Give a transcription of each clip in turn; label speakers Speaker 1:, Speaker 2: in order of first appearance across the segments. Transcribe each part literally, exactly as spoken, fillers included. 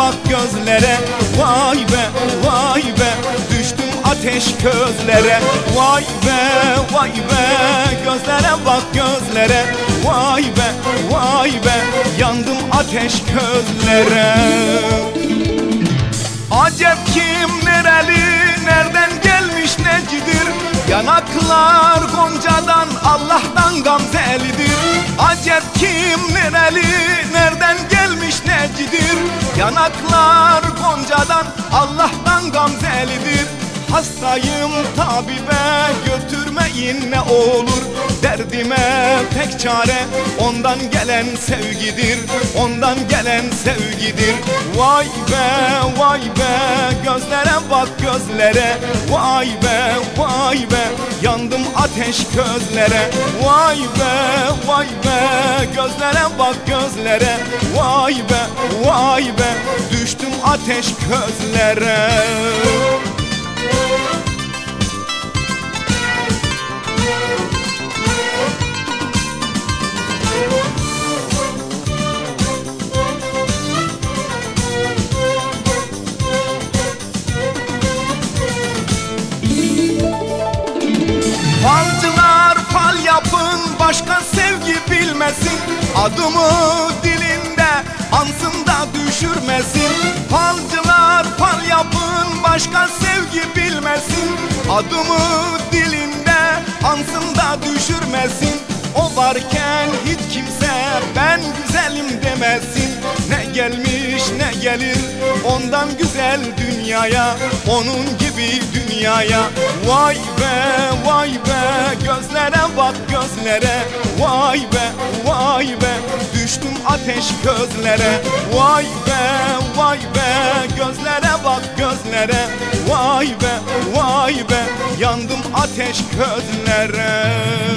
Speaker 1: bak gözlere. Vay be vay be düştüm ateş közlere. Vay be vay be gözlere bak gözlere. Vay be vay be yandım ateş közlere. Acep kim nereli, nereden gelmiş necidir? Yanaklar goncadan, Allah'tan gamzelidir. Acep kim nereli, nereden gelmiş necidir? Yanaklar goncadan, Allah'tan gamzelidir. Hastayım tabibe götürmeyin ne olur. Derdime tek çare ondan gelen sevgidir. Ondan gelen sevgidir. Vay be vay be gözlere bak gözlere. Vay be vay be yandım ateş közlere. Vay be vay be gözlere bak gözlere. Vay be vay be düştüm ateş közlere. Falcılar fal yapın, başka sevgi bilmesin. Adımı dilinde ansın da düşürmesin. Falcılar fal yapın, başka sevgi bilmesin. Adımı dilinde ansın da düşürmesin. O varken hiç kimse ben güzelim demesin. Ne gelmiş ne gelir ondan güzel dünyaya, onun gibi dünyaya. Vay be vay be gözlere bak gözlere. Vay be vay be düştüm ateş közlere. Vay be vay be gözlere bak gözlere. Vay be vay be yandım ateş közlere.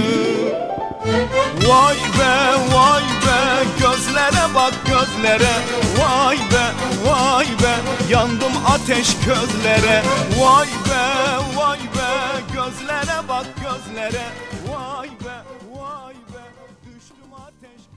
Speaker 1: Vay be vay be gözlere bak gözlere. Vay be vay be yandım ateş közlere. Vay be vay be gözlere bak gözlere. Vay be